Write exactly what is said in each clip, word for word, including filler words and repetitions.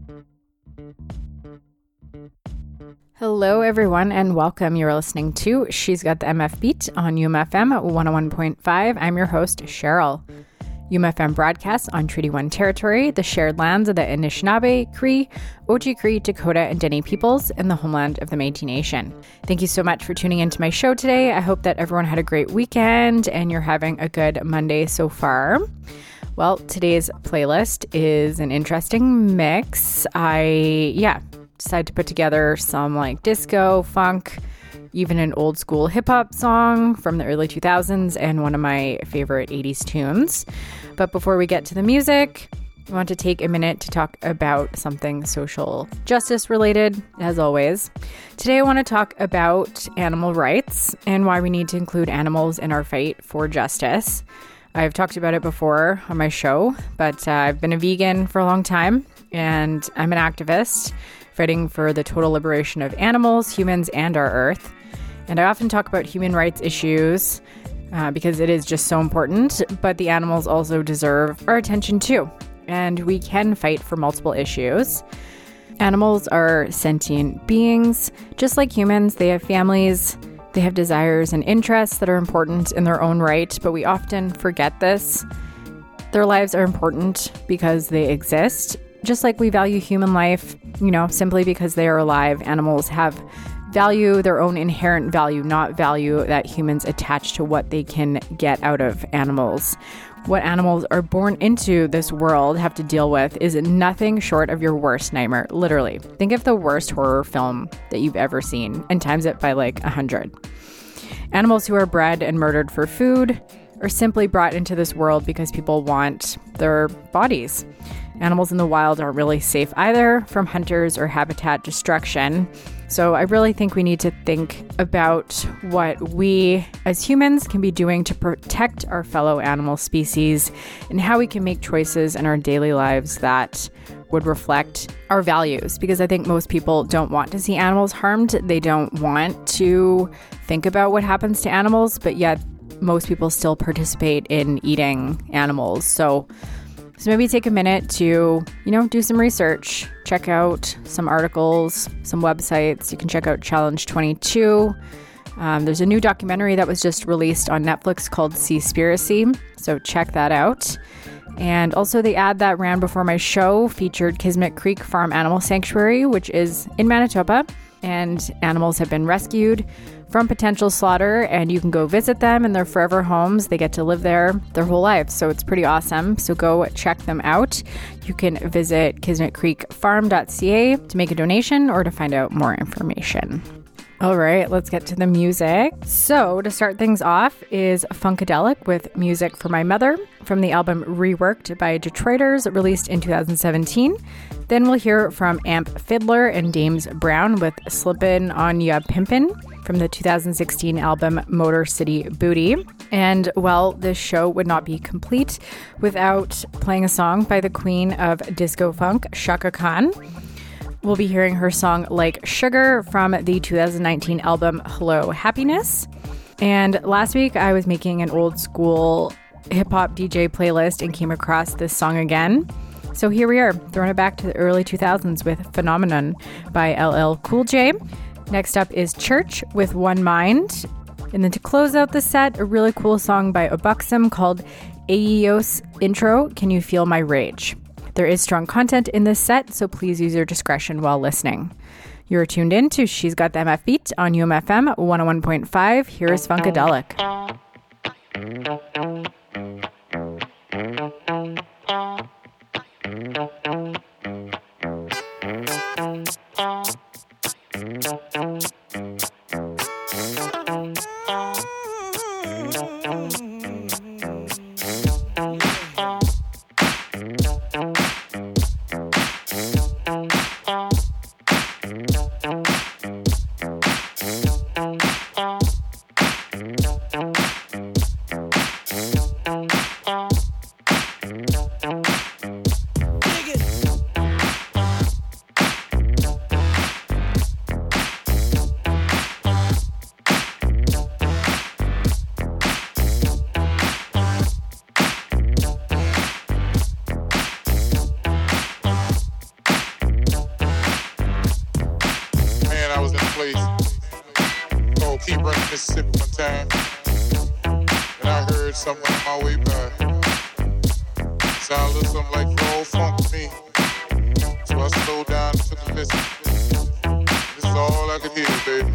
Hello, everyone, and welcome. You're listening to She's Got the M F Beat on U M F M one oh one point five. I'm your host, Cheryl. U M F M broadcasts on Treaty one territory, the shared lands of the Anishinaabe, Cree, Oji-Cree, Dakota, and Dene peoples, and the homeland of the Métis Nation. Thank you so much for tuning into my show today. I hope that everyone had a great weekend and you're having a good Monday so far. Well, today's playlist is an interesting mix. I, yeah, decided to put together some like disco, funk, even an old school hip hop song from the early two thousands and one of my favorite eighties tunes. But before we get to the music, I want to take a minute to talk about something social justice related, as always. Today, I want to talk about animal rights and why we need to include animals in our fight for justice. I've talked about it before on my show, but uh, I've been a vegan for a long time and I'm an activist fighting for the total liberation of animals, humans, and our earth. And I often talk about human rights issues uh, because it is just so important, but the animals also deserve our attention too. And we can fight for multiple issues. Animals are sentient beings. Just like humans, they have families, they have desires and interests that are important in their own right, but we often forget this. Their lives are important because they exist. Just like we value human life, you know, simply because they are alive, animals have value, their own inherent value, not value that humans attach to what they can get out of animals. What animals are born into this world have to deal with is nothing short of your worst nightmare, literally. Think of the worst horror film that you've ever seen and times it by like a hundred. Animals who are bred and murdered for food are simply brought into this world because people want their bodies. Animals in the wild aren't really safe either from hunters or habitat destruction. So I really think we need to think about what we as humans can be doing to protect our fellow animal species and how we can make choices in our daily lives that would reflect our values. Because I think most people don't want to see animals harmed. They don't want to think about what happens to animals, but yet most people still participate in eating animals. So So maybe take a minute to, you know, do some research, check out some articles, some websites. You can check out Challenge twenty-two. Um, there's a new documentary that was just released on Netflix called Seaspiracy, so check that out. And also the ad that ran before my show featured Kismet Creek Farm Animal Sanctuary, which is in Manitoba, and animals have been rescued from potential slaughter, and you can go visit them in their forever homes. They get to live there their whole lives, so it's pretty awesome. So go check them out. You can visit kismet creek farm dot c a to make a donation or to find out more information. All right, let's get to the music. So to start things off is Funkadelic with Music for My Mother from the album Reworked by Detroiters, released in two thousand seventeen. Then we'll hear from Amp Fiddler and Dames Brown with Slippin' On Ya Pimpin' from the two thousand sixteen album Motor City Booty. And, well, this show would not be complete without playing a song by the queen of disco funk, Chaka Khan. We'll be hearing her song Like Sugar from the two thousand nineteen album Hello Happiness. And last week I was making an old school hip-hop D J playlist and came across this song again. So here we are, throwing it back to the early two thousands with Phenomenon by L L Cool J. Next up is Church with One Mind. And then to close out the set, a really cool song by Obuxum called Aeos Intro, Can You Feel My Rage? There is strong content in this set, so please use your discretion while listening. You're tuned in to She's Got the M F Beat on U M F M one oh one point five. Here is Funkadelic. Dig it. place called Keep Running Mississippi one time. And I heard something on my way by. Sound a little something like raw funk to me. So I slowed down and took a listen. This is all I could hear, baby.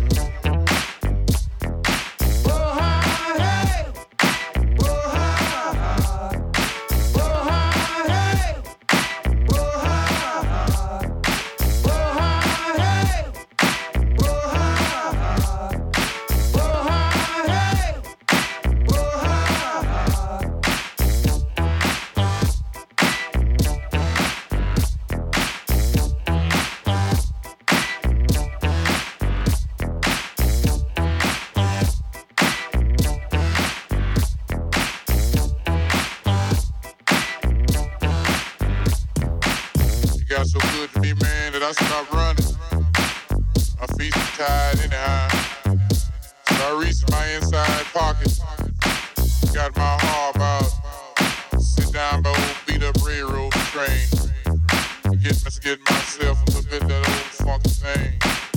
So good to me, man, that I stopped running. My feet are tired anyhow. So I reached my inside pocket, got my harp out, sit down by old beat up railroad train, get, get myself a little bit of that old funky thing.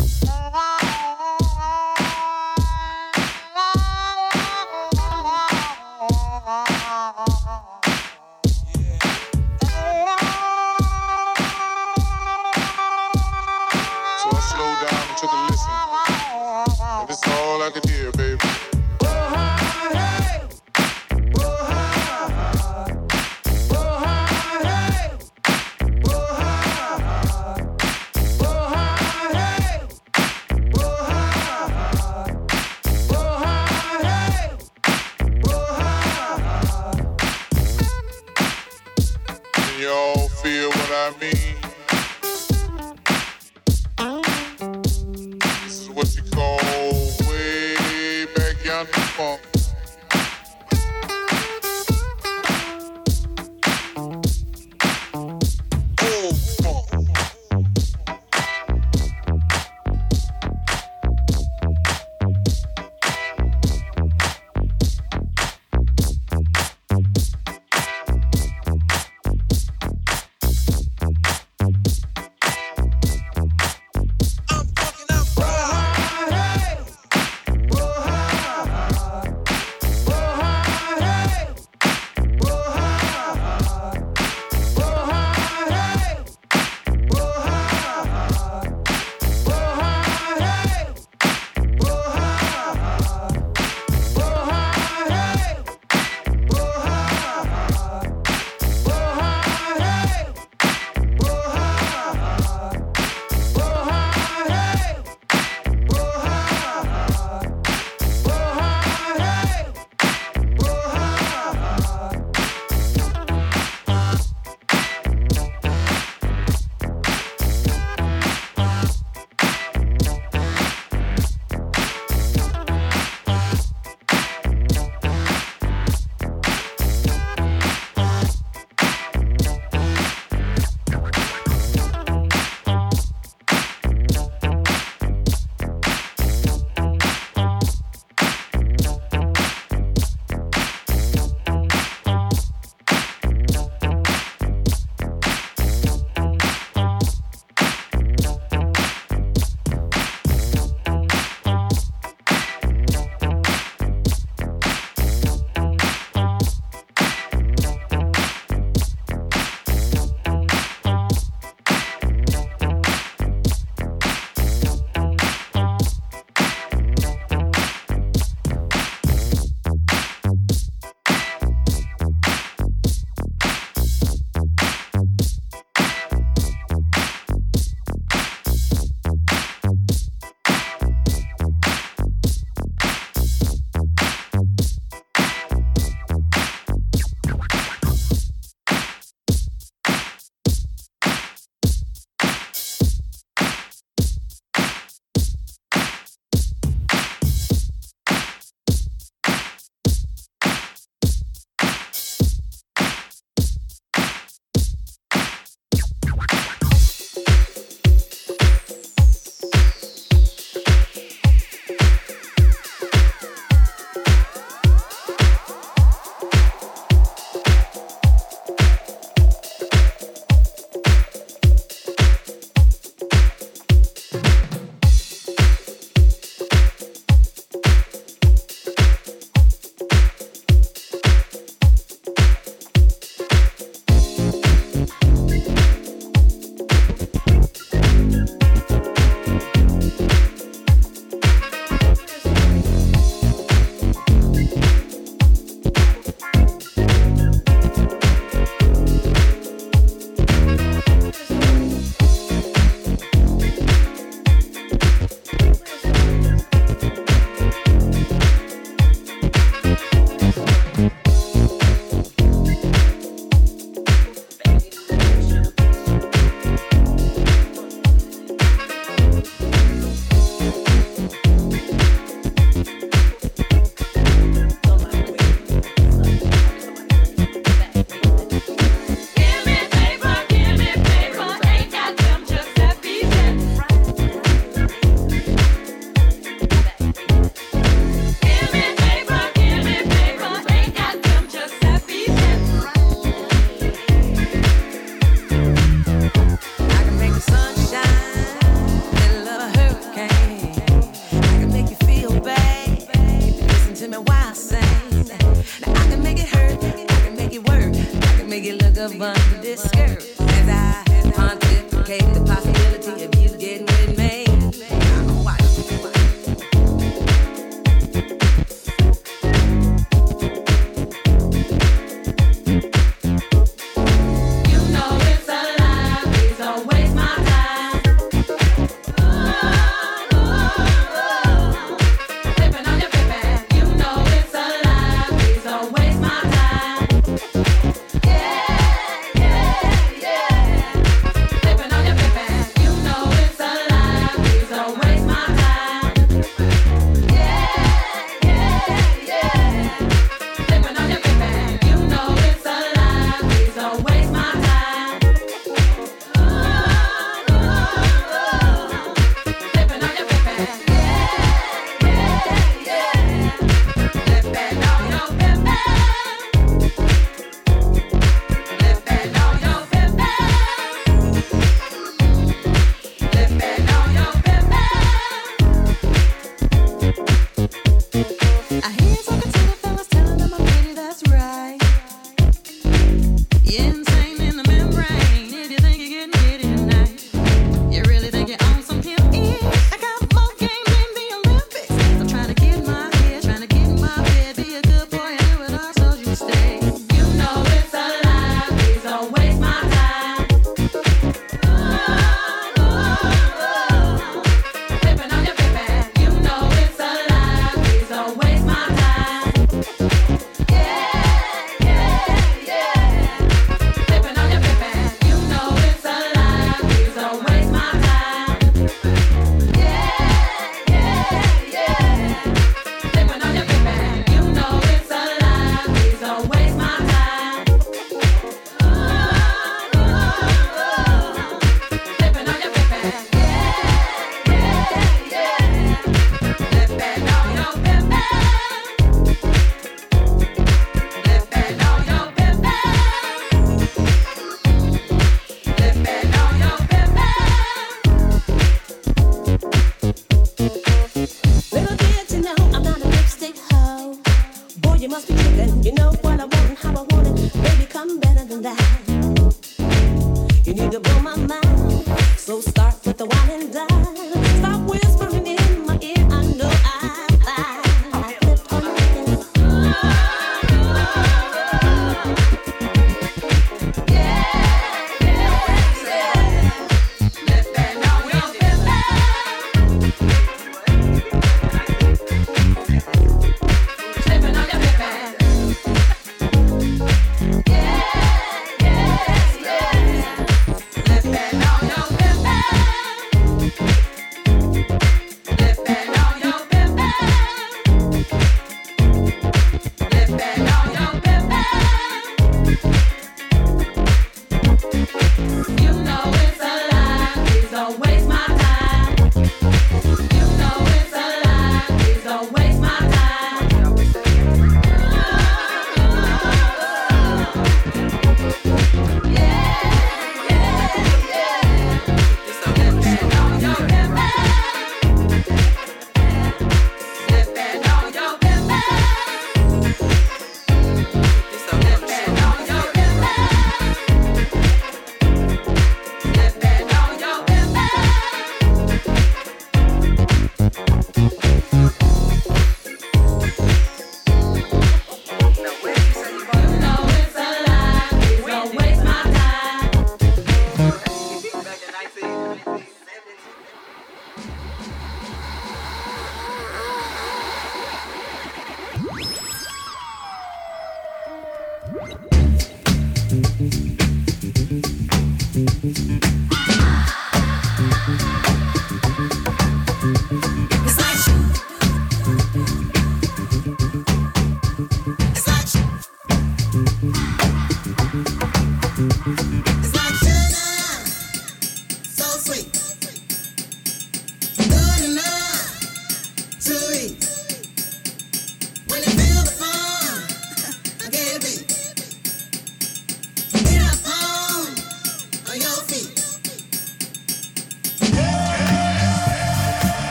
Took a listen. And this is all I could hear, baby. Can you all feel what I mean? What you call way back yonder funk. Old funk. I'm fucking up.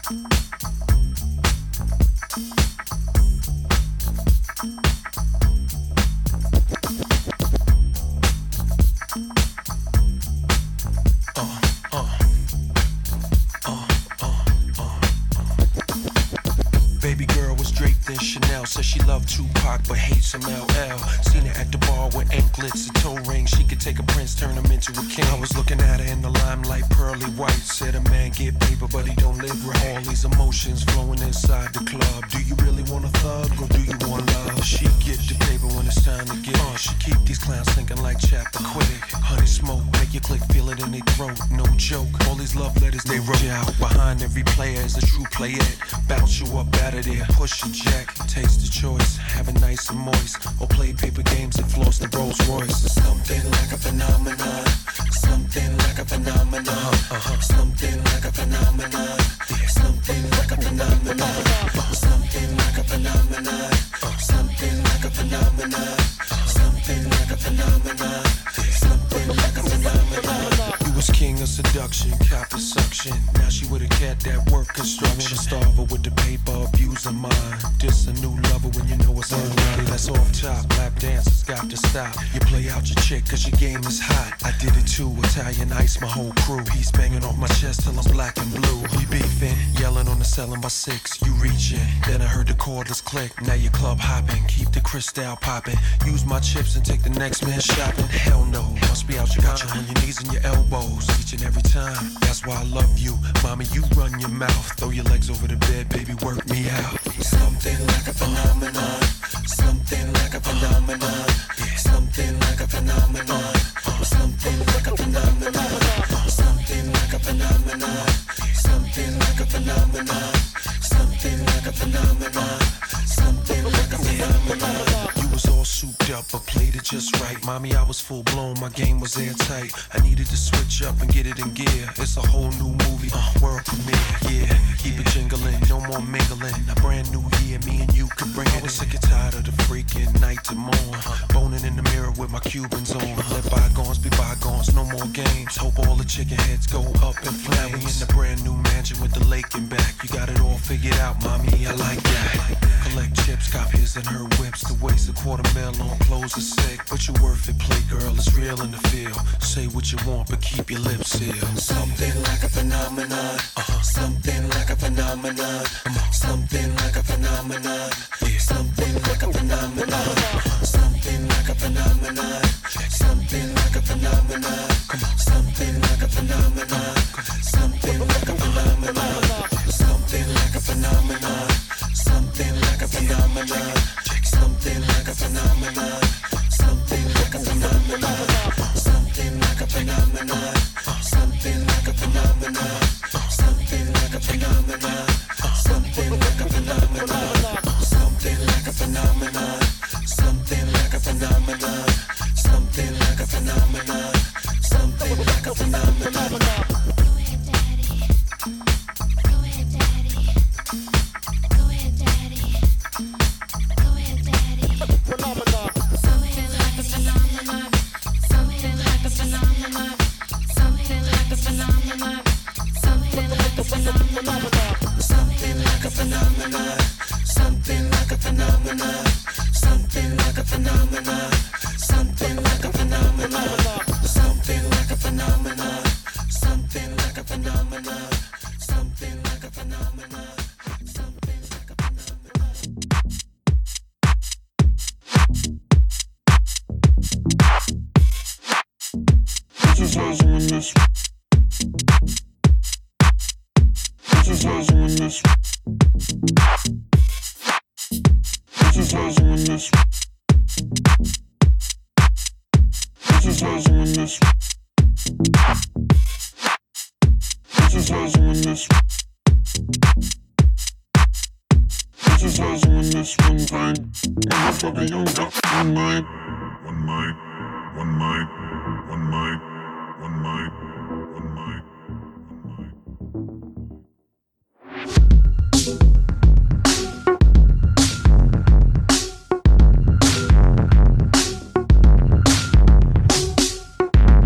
Says she loved Tupac but hates some L L. Seen her at the bar with anklets and toe rings. She could take a prince, turn him into a king. I was looking at her in the limelight, pearly white. Said a man get paper but he don't live right. All these emotions flowing inside the club. Do you really want a thug or do you want love? She get the paper when it's time to get uh, She keep these clowns thinking like Chappaquiddick. Honey smoke, make your click feel it in their throat. No joke, all these love letters they wrote out. Behind every player is a true player. Bounce you up out of there, push your jack. Taste the choice, have it nice and moist, or play paper games and floss the Rolls Royce. Something like a phenomenon, something like a phenomenon, uh-huh, uh-huh. Something like a phenomenon, yeah. Something like a phenomenon, something like a phenomenon, uh, something like a phenomenon, uh, something like a phenomenon, yeah. Something like a phenomenon. You was king of seduction, copper suction. Now she with a cat that work construction. Starve her with the paper, abuse her mind. This a new lover when you know it's unready. That's off top, lap dancers got to stop. You play out your chick cause your game is hot. I did it too, Italian ice, my whole crew. He's banging off my chest till I'm black and blue. We beefing, yelling on the ceiling by six. You reaching, then I heard the cordless click. Now you club hopping, keep the crystal popping. Use my chips and take the next man shopping. Hell no, must be out your got you on your knees and your elbows each and every time. That's why I love you, mommy. You run your mouth, throw your legs over the bed, baby. Work me out. Something like a phenomenon, something like a phenomenon, yeah. Something like a phenomenon, something like a phenomenon, something like a phenomenon, something like a phenomenon, something like a phenomenon, something like a phenomenon. You was all souped up, but played it just right. Mommy, I was full blown, my game was airtight. I needed to switch up and get it in gear. It's a whole new movie, uh, world premiere, yeah. Keep it jingling, no more mingling. A brand new year, me and you could bring it. I was sick and tired of the freaking night to morn. Boning in the mirror with my Cubans on. Let bygones be bygones, no more games. Hope all the chicken heads go up in flames. Now we in the brand new mansion with the lake in back. You got it all figured out, mommy, I like that. Collect chips, cop his and her whips. To waste a quarter mil on clothes is sick. But you worth it, play girl, it's real in the field. Say what you want, but keep your lips sealed. Something like a phenomenon, uh-huh. Something like a phenomenon, something like a phenomenon, yeah. Something like a phenomenon, something like a phenomenon, something like a phenomenon, something like a phenomenon, something like a phenomenon, something like a phenomenon, something like a phenomenon, something like a phenomenon, something like a phenomenon, something like a phenomenon, something like a phenomenon, something like a phenomenon, something like a phenomenon, something like a phenomenon, something like a phenomenon, something like a phenomenon, something like a phenomenon.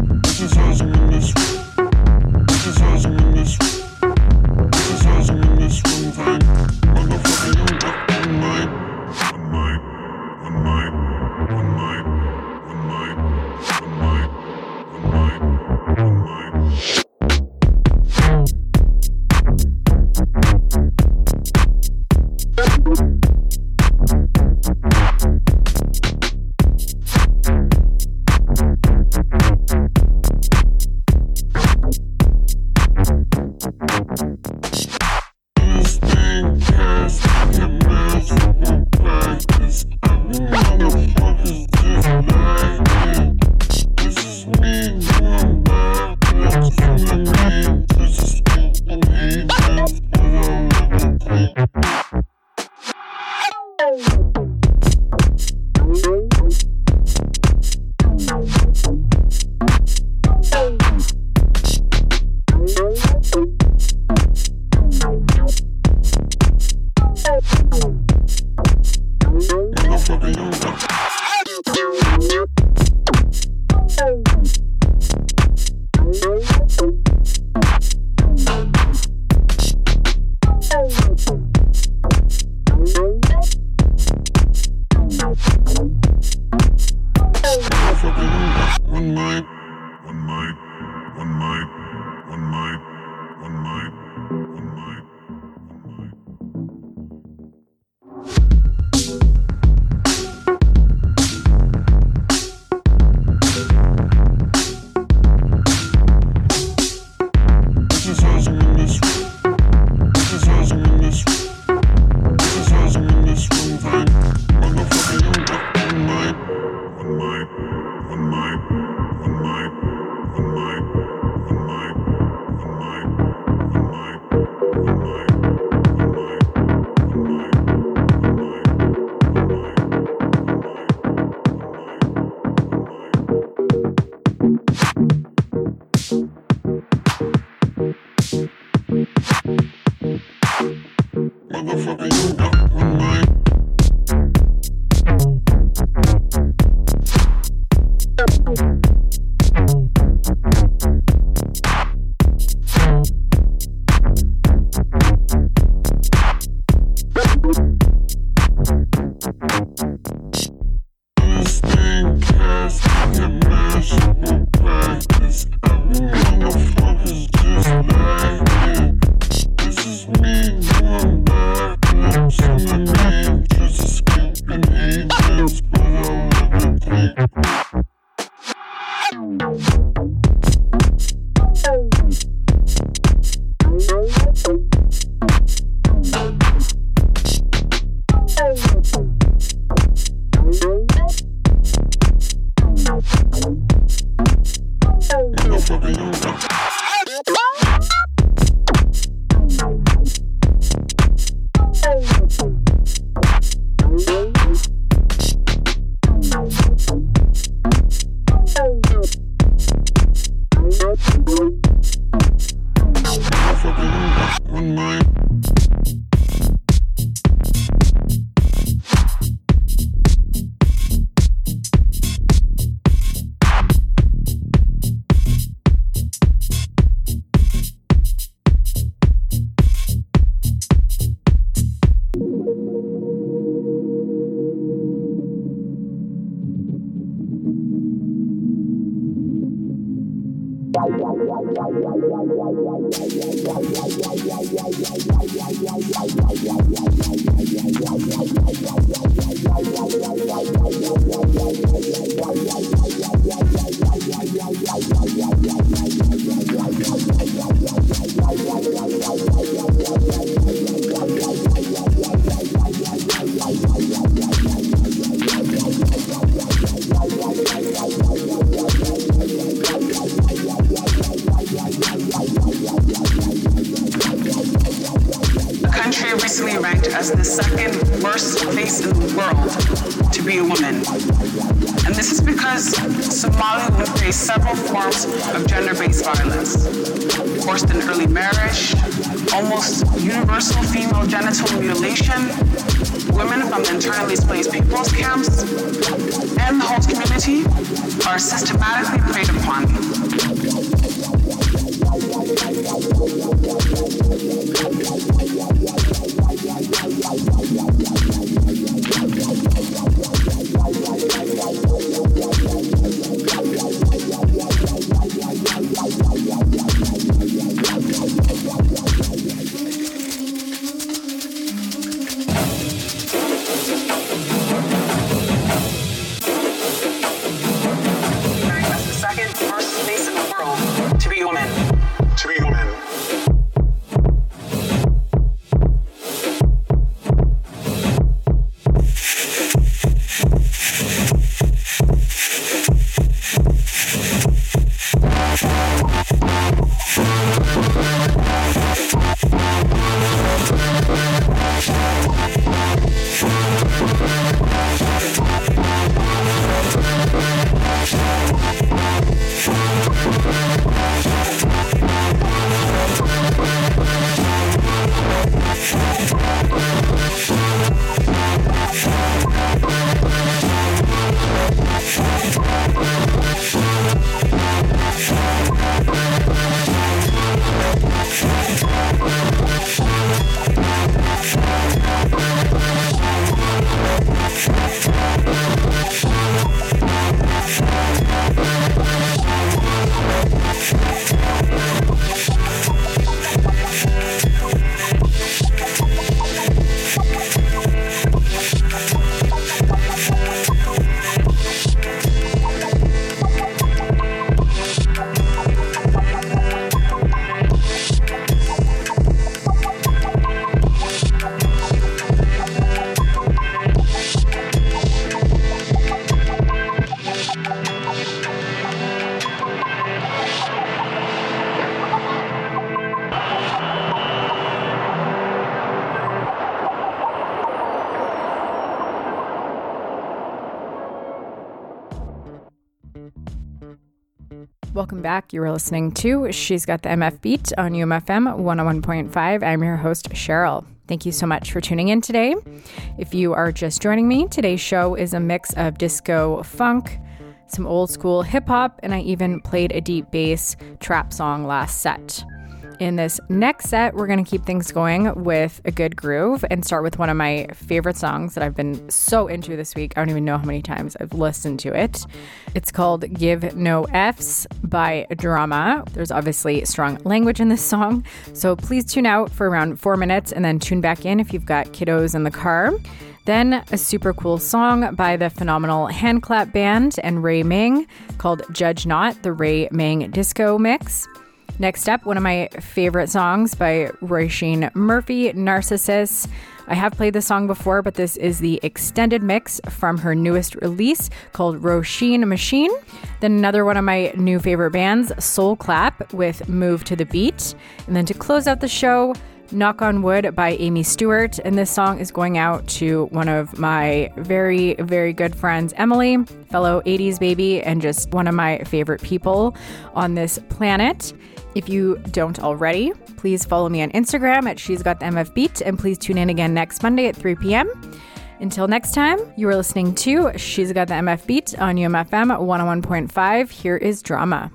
This Welcome back. You were listening to She's Got the M F Beat on U M F M one oh one point five. I'm your host, Cheryl. Thank you so much for tuning in today. If you are just joining me, today's show is a mix of disco funk, some old school hip hop, and I even played a deep bass trap song last set. In this next set, we're going to keep things going with a good groove and start with one of my favorite songs that I've been so into this week. I don't even know how many times I've listened to it. It's called Give No F's by Drama. There's obviously strong language in this song, so please tune out for around four minutes and then tune back in if you've got kiddos in the car. Then a super cool song by the phenomenal Handclap Band and Ray Ming called Judge Not, the Ray Ming Disco Mix. Next up, one of my favorite songs by Roisin Murphy, Narcissus. I have played this song before, but this is the extended mix from her newest release called Roisin Machine. Then another one of my new favorite bands, Soul Clap, with Move to the Beat. And then to close out the show, Knock on Wood by Amy Stewart. And this song is going out to one of my very, very good friends, Emily, fellow eighties baby, and just one of my favorite people on this planet. If you don't already, please follow me on Instagram at She's Got the M F Beat, and please tune in again next Monday at three p.m. Until next time, you are listening to She's Got the M F Beat on U M F M one oh one point five. Here is Drama.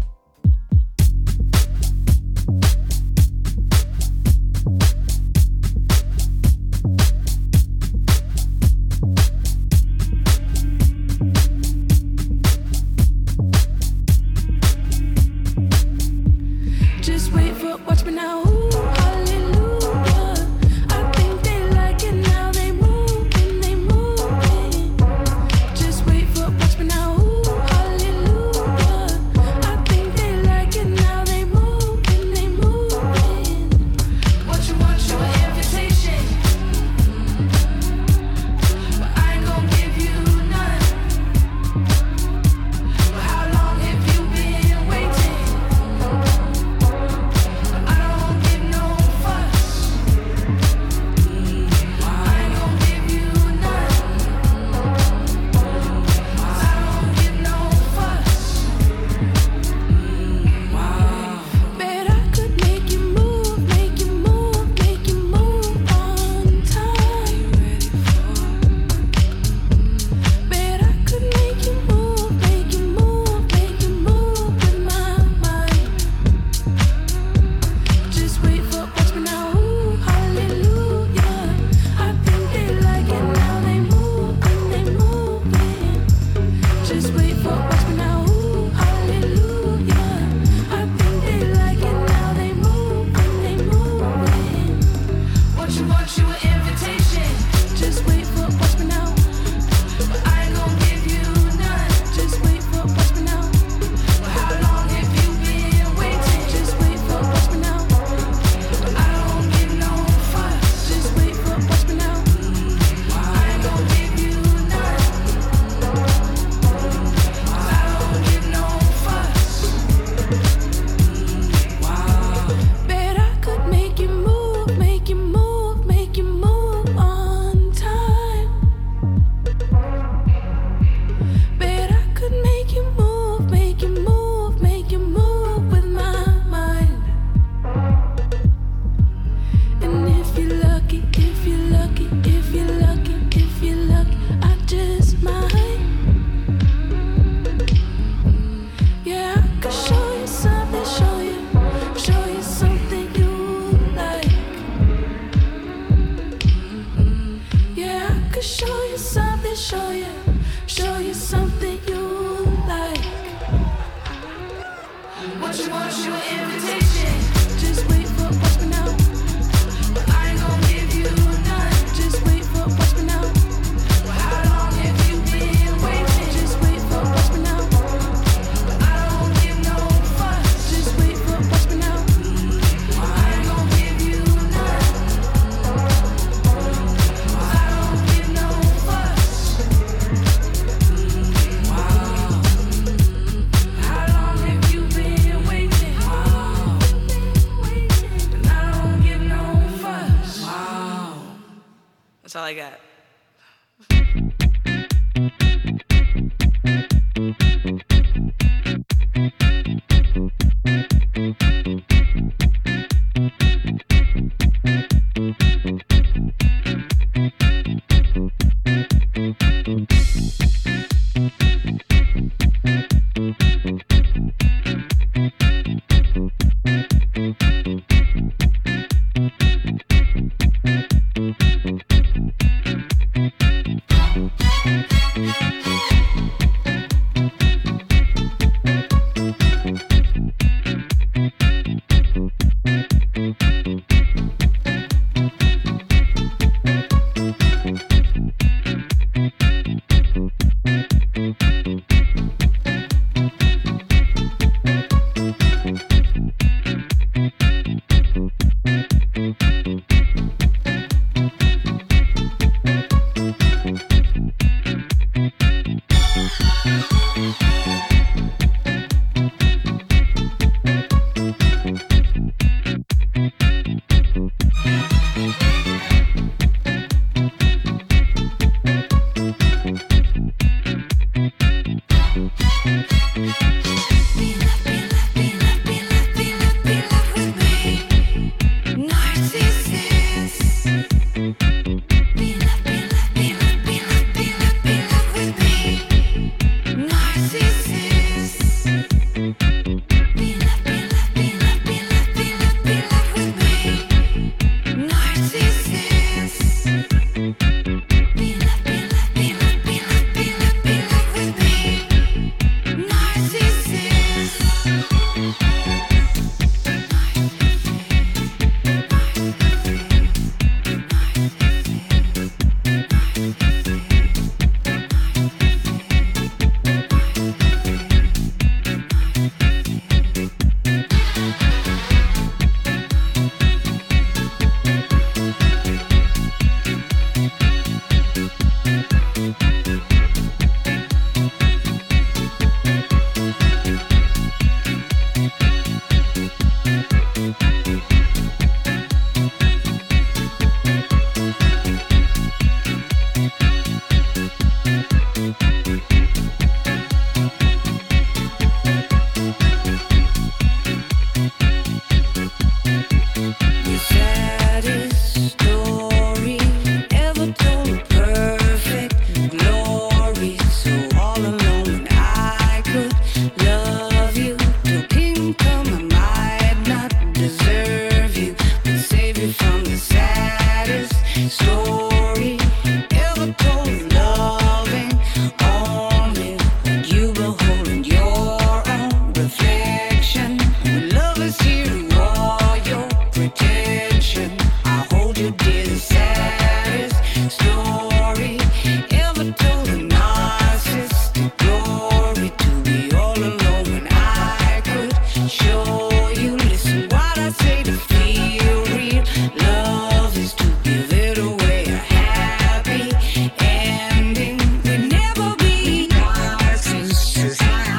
That's all I got. story ever told perfect glory. So all alone when I could love you till kingdom I might not deserve you, but save you from the saddest story ever told. Loving only what you behold in your own reflection. When love is here to all your pretension, I hold you dear, the saddest story ever told. A narcissistic glory to be all alone when I could show you. Listen what I say to feel real. Love is to give it away. A happy ending would never be narcissistic.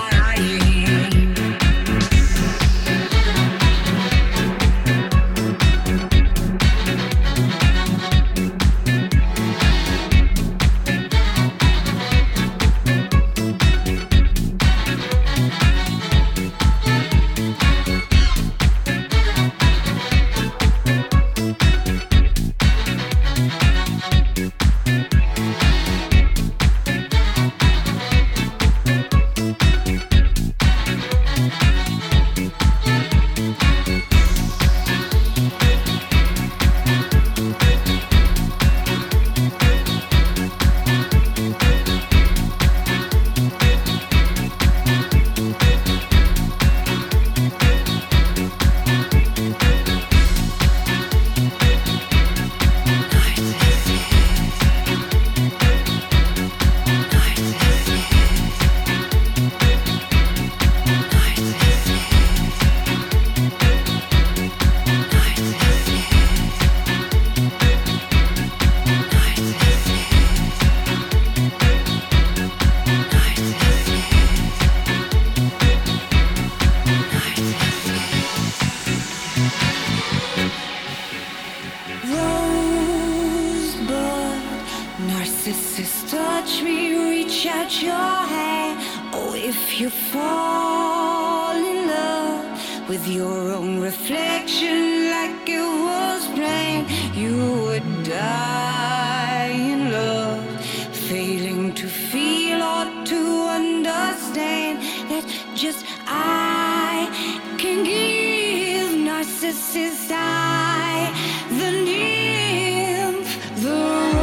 Rosebud, narcissus, touch me, reach out your hand. Oh, if you fall in love with your own reflection like it was planned, you would die in love, failing to feel or to understand that just I can give. Narcissus, I, the nymph, the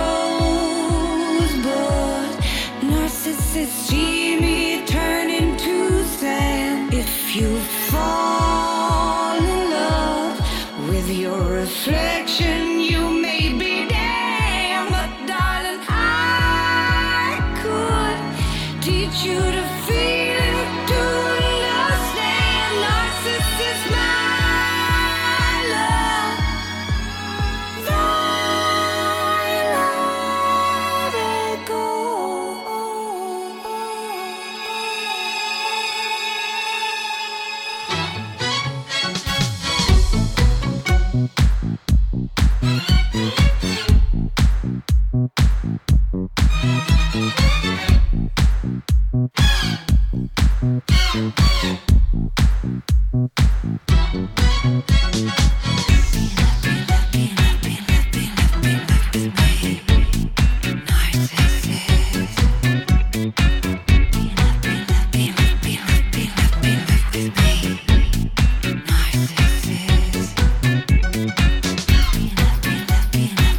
rosebud. Narcissus, see me turn into sand. If you fall in love with your reflection, you may be damned. But darling, I could teach you to feel, to understand. Narcissus, my love, thy love it go. Narcissus.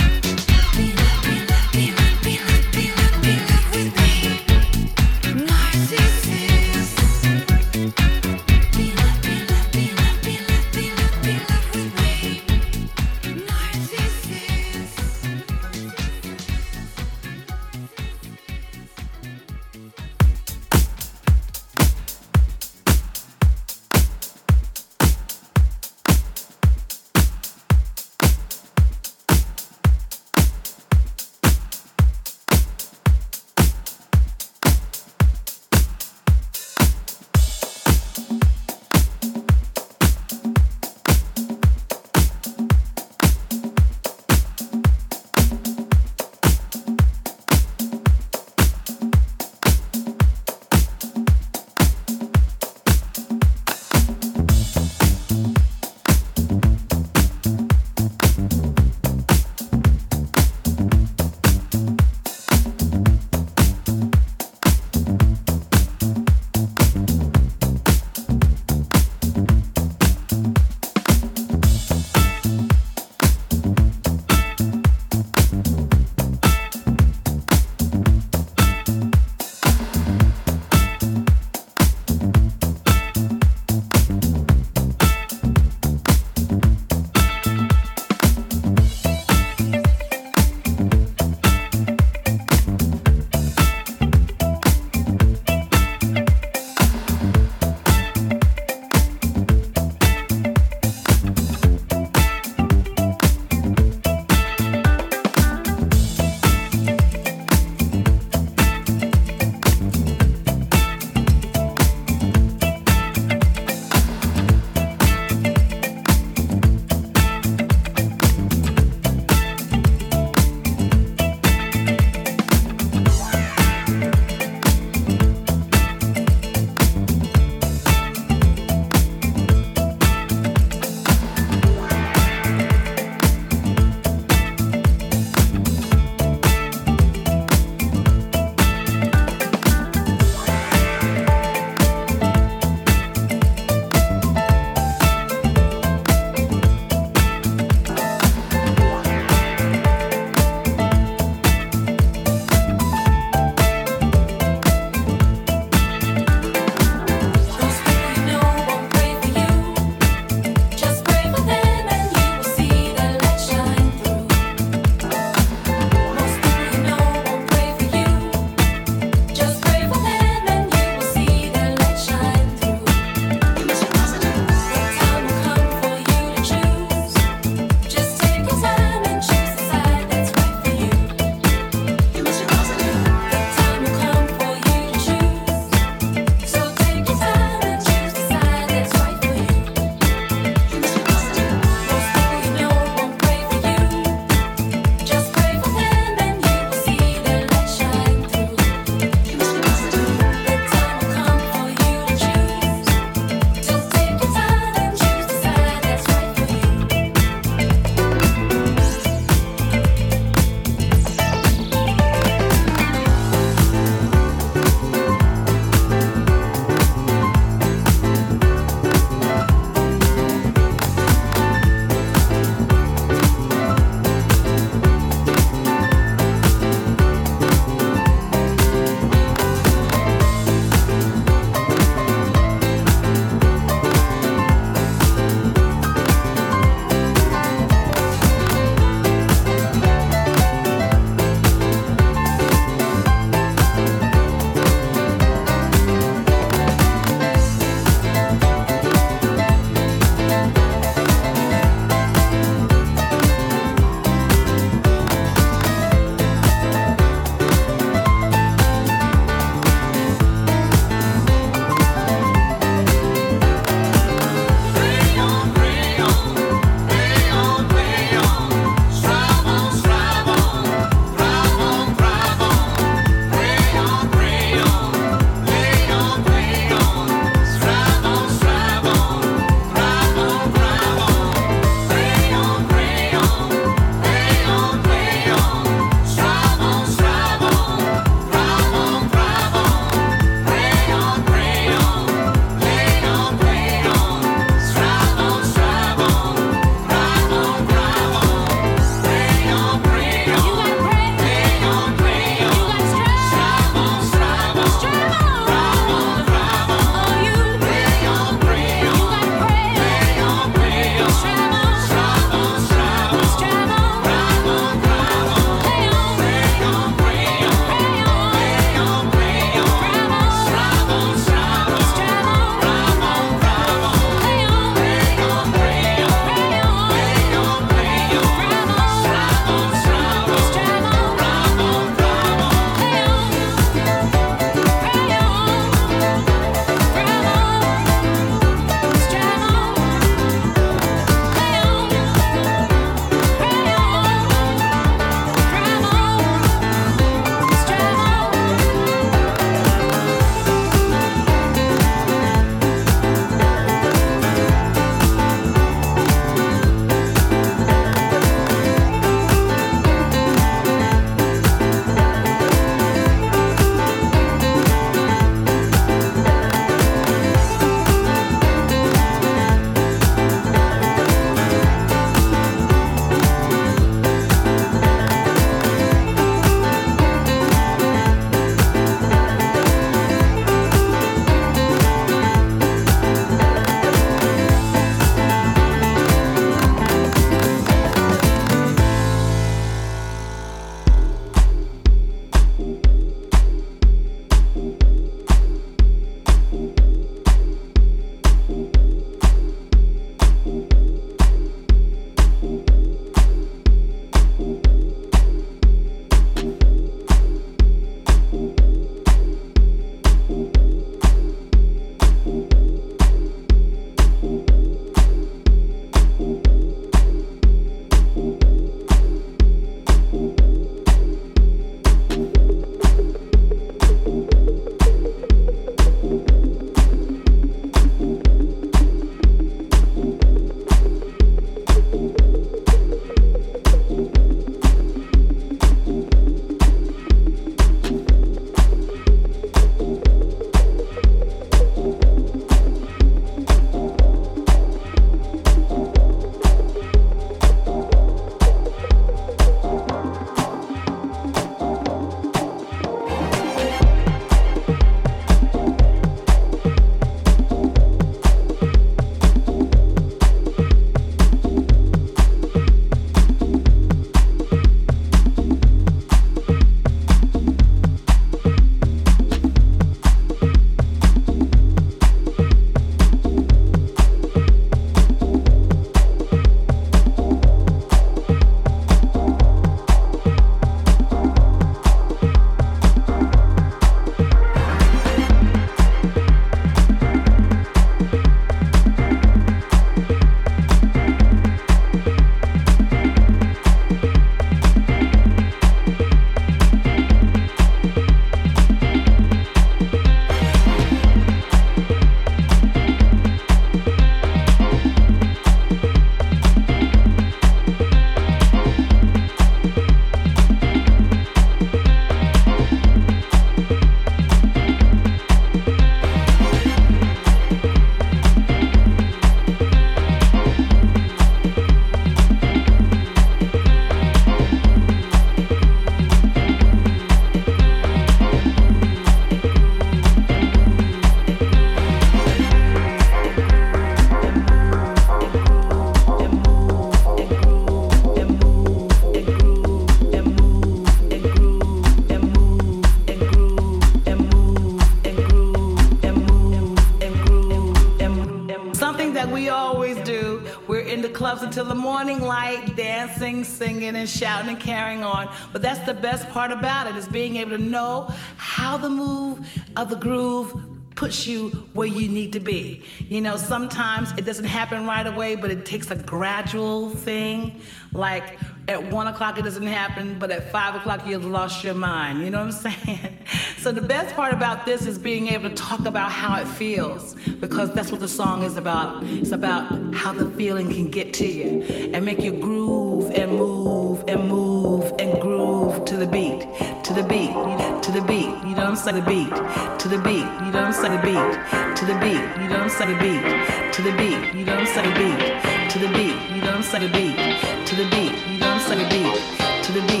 until the morning light, dancing, singing, and shouting and carrying on. But that's the best part about it, is being able to know how the move of the groove puts you where you need to be. You know, sometimes it doesn't happen right away, but it takes a gradual thing. Like at one o'clock it doesn't happen, but at five o'clock you've lost your mind. You know what I'm saying? So the best part about this is being able to talk about how it feels, because that's what the song is about. It's about how the feeling can get to you and make you groove and move and move and groove to the beat, to the beat, to the beat. You know what I'm saying? The beat, to the beat. You know what I'm saying? The beat, to the beat. You know what I'm saying? The beat, to the beat. You know what I'm saying? The beat, to the beat. You know what I'm saying? The beat, to the beat. You know what I'm saying? The beat, to the beat.